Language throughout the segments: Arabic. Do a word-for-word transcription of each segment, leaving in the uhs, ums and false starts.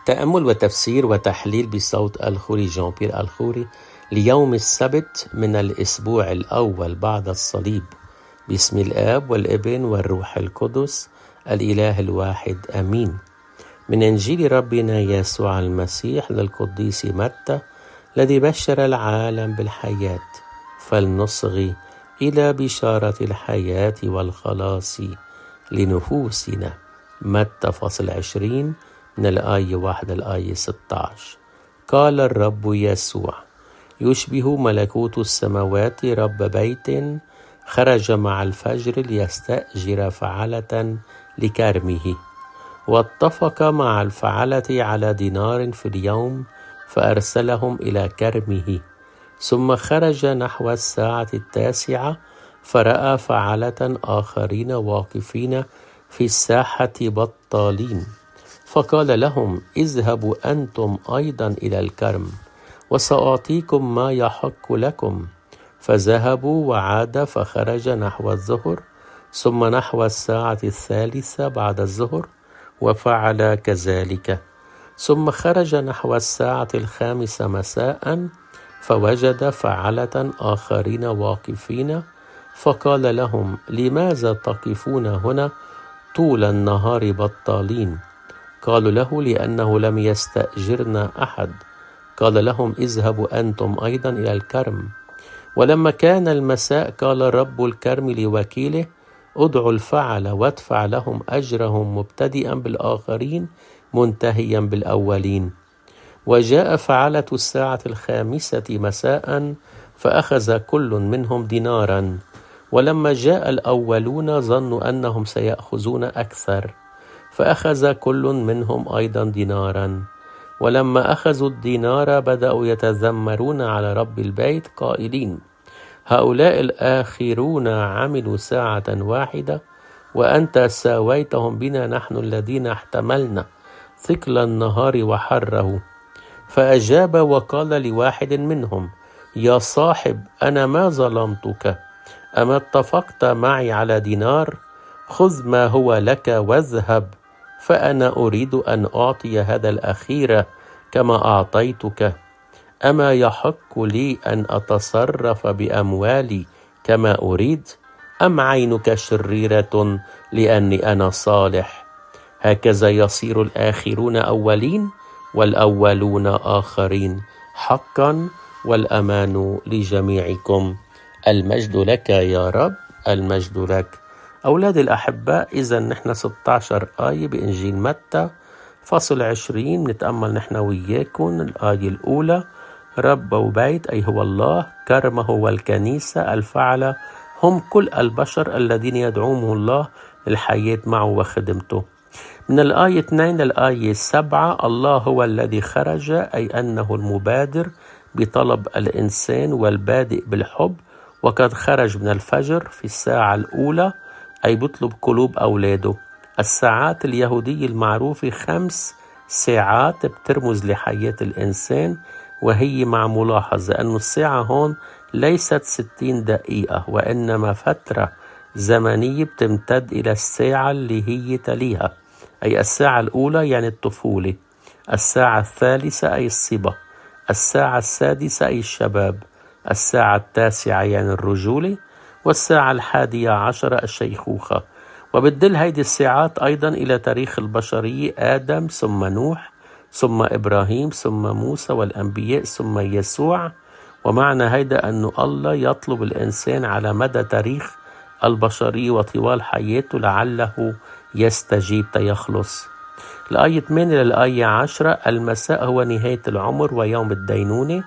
تأمل وتفسير وتحليل بصوت الخوري جان بيير الخوري ليوم السبت من الأسبوع الأول بعد الصليب، باسم الآب والابن والروح القدس الإله الواحد آمين. من إنجيل ربنا يسوع المسيح للقديس متى الذي بشر العالم بالحياة، فلنصغي إلى بشارة الحياة والخلاص لنفوسنا. متى فصل عشرين من الآية واحد الآية ستة عشر. قال الرب يسوع: يشبه ملكوت السماوات رب بيت خرج مع الفجر ليستأجر فعلة لكرمه، واتفق مع الفعلة على دينار في اليوم، فأرسلهم إلى كرمه. ثم خرج نحو الساعة التاسعة، فرأى فعلة آخرين واقفين في الساحة بطالين، فقال لهم: اذهبوا أنتم أيضا إلى الكرم، وسأعطيكم ما يحق لكم. فذهبوا، وعاد فخرج نحو الظهر، ثم نحو الساعة الثالثة بعد الظهر، وفعل كذلك. ثم خرج نحو الساعة الخامسة مساء، فوجد فعلة آخرين واقفين، فقال لهم: لماذا تقفون هنا طول النهار بطالين؟ قالوا له: لأنه لم يستأجرنا أحد. قال لهم: اذهبوا أنتم أيضا إلى الكرم. ولما كان المساء، قال رب الكرم لوكيله: ادعوا الفعل وادفع لهم أجرهم، مبتدئا بالآخرين منتهيا بالأولين. وجاء فعلة الساعة الخامسة مساء، فأخذ كل منهم دينارا. ولما جاء الأولون ظنوا أنهم سيأخذون أكثر، فأخذ كل منهم أيضا دينارا. ولما أخذوا الدينار بدأوا يتذمرون على رب البيت قائلين: هؤلاء الآخرون عملوا ساعة واحدة، وأنت ساويتهم بنا نحن الذين احتملنا ثقل النهار وحره. فأجاب وقال لواحد منهم: يا صاحب، أنا ما ظلمتك، أما اتفقت معي على دينار؟ خذ ما هو لك واذهب، فأنا أريد أن أعطي هذا الأخير كما أعطيتك. أما يحق لي أن أتصرف بأموالي كما أريد؟ أم عينك شريرة لأني أنا صالح؟ هكذا يصير الآخرون أولين والأولون آخرين حقا، والأمان لجميعكم. المجد لك يا رب، المجد لك. أولاد الأحباء، إذا نحن ستة عشر آية بإنجيل متى فصل عشرين نتأمل نحن وياكم. الآية الأولى: رب وبيت أي هو الله، كرمه والكنيسة، الفعلة هم كل البشر الذين يدعوهم الله للحياة معه وخدمته. من الآية اثنين للآية سبعة: الله هو الذي خرج، أي أنه المبادر بطلب الإنسان والبادئ بالحب، وقد خرج من الفجر في الساعة الأولى، أي بيطلب قلوب أولاده. الساعات اليهودية المعروفة خمس ساعات بترمز لحياة الإنسان، وهي مع ملاحظة أن الساعة هون ليست ستين دقيقة، وإنما فترة زمنية بتمتد إلى الساعة اللي هي تليها، أي الساعة الأولى يعني الطفولة، الساعة الثالثة أي الصبا، الساعة السادسة أي الشباب، الساعة التاسعة يعني الرجولة، والساعة الحادية عشرة الشيخوخة. وبتدل هيدي الساعات أيضا إلى تاريخ البشرية: آدم، ثم نوح، ثم إبراهيم، ثم موسى والأنبياء، ثم يسوع. ومعنى هيدا أنه الله يطلب الإنسان على مدى تاريخ البشرية وطوال حياته لعله يستجيب تيخلص. الآية ثمانية للآية عشرة: المساء هو نهاية العمر ويوم الدينونة،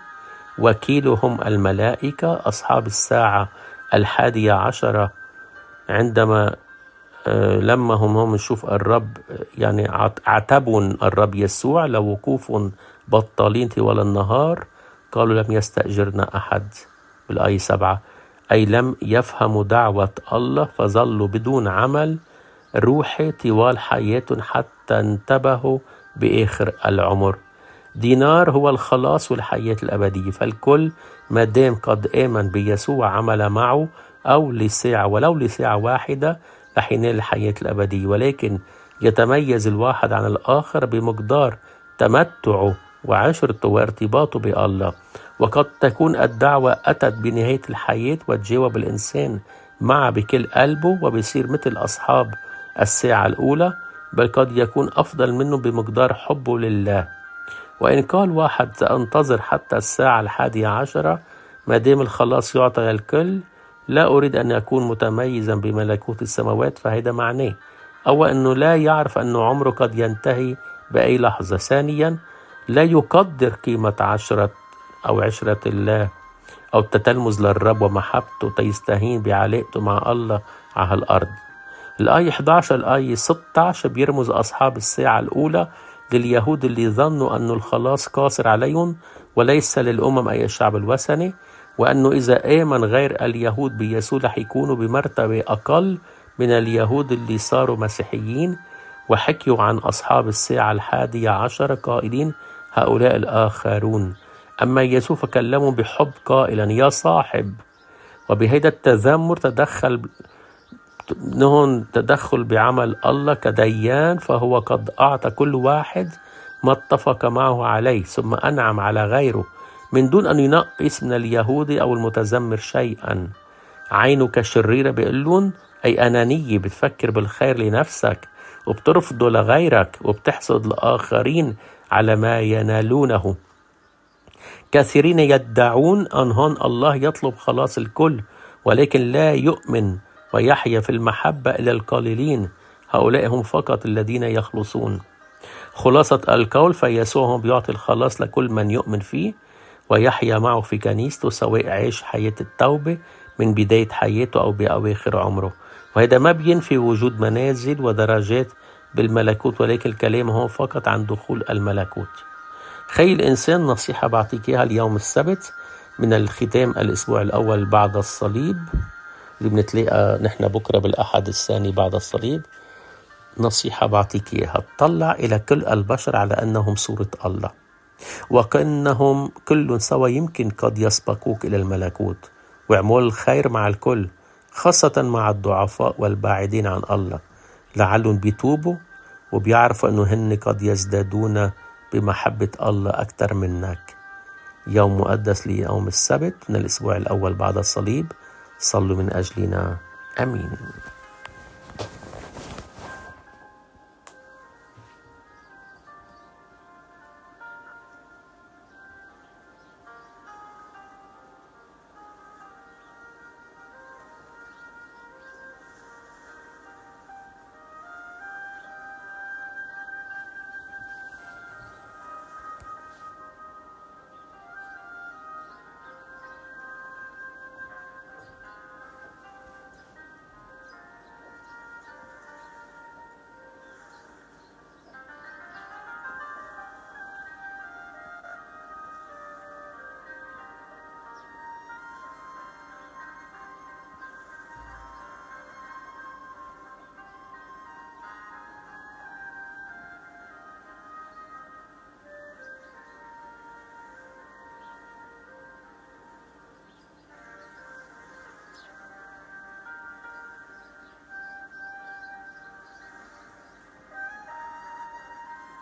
وكيلهم الملائكة. أصحاب الساعة الحادية عشرة عندما آه لما هم هم نشوف الرب، يعني عتبوا الرب يسوع لوقوف بطالين طوال النهار، قالوا لم يستأجرنا أحد. بالآية سبعة: أي لم يفهموا دعوة الله، فظلوا بدون عمل روحي طوال حياتهم حتى انتبهوا بآخر العمر. دينار هو الخلاص والحياة الأبدية، فالكل ما دام قد آمن بيسوع عمل معه أو لساعة ولو لساعة واحدة رح ينال الحياة الأبدية. ولكن يتميز الواحد عن الآخر بمقدار تمتعه وعشرته وارتباطه بالله. وقد تكون الدعوة أتت بنهاية الحياة وتجاوب الإنسان معه بكل قلبه وبيصير مثل أصحاب الساعة الأولى، بل قد يكون أفضل منه بمقدار حبه لله. وإن قال واحد سأنتظر حتى الساعة الحادية عشرة ما دام الخلاص يعطى للكل، لا أريد أن أكون متميزا بملكوت السماوات، فهذا معناه أو أنه لا يعرف أن عمره قد ينتهي بأي لحظة. ثانيا، لا يقدر قيمة عشرة أو عشرة الله أو التتلمذ للرب ومحبته، تيستهين بعلاقته مع الله على الأرض. الآية إحدى عشر الآية ستة عشر بيرمز أصحاب الساعة الأولى لليهود اللي ظنوا أن الخلاص قاصر عليهم وليس للأمم أي الشعب الوثني، وأنه إذا آمن غير اليهود بيسوع رح يكونوا بمرتبة أقل من اليهود اللي صاروا مسيحيين. وحكيوا عن أصحاب الساعة الحادية عشر قائلين هؤلاء الآخرون. أما يسوع فكلمهم بحب قائلا يا صاحب. وبهذا التذمر تدخل نهن تدخل بعمل الله كديان، فهو قد أعطى كل واحد ما اتفق معه عليه ثم أنعم على غيره من دون أن ينقص من اليهودي أو المتذمر شيئا. عينك شريرة بيقولون أي أنانية، بتفكر بالخير لنفسك وبترفضه لغيرك وبتحسد الآخرين على ما ينالونه. كثيرين يدعون أنهن الله يطلب خلاص الكل، ولكن لا يؤمن ويحيا في المحبة إلى القليلين، هؤلاء هم فقط الذين يخلصون. خلاصة القول فيسوع بيعطي الخلاص لكل من يؤمن فيه ويحيا معه في كنيسته، سواء عيش حياة التوبة من بداية حياته أو بأواخر عمره. وهذا ما بينفي وجود منازل ودرجات بالملكوت، ولكن الكلام هو فقط عن دخول الملكوت. خي الإنسان، نصيحة بعطيك إياها اليوم السبت من الختام الأسبوع الأول بعد الصليب اللي بنتلاقى نحن بكرة بالأحد الثاني بعد الصليب. نصيحة بعطيك إياها، تطلع إلى كل البشر على أنهم صورة الله، وكأنهم كل سوا يمكن قد يسبقوك إلى الملكوت، واعمل الخير مع الكل خاصة مع الضعفاء والبعيدين عن الله، لعلهم بيتوبوا وبيعرفوا أنه هن قد يزدادون بمحبة الله أكثر منك. يوم مقدس ليوم السبت من الأسبوع الأول بعد الصليب. صلوا من أجلنا. أمين.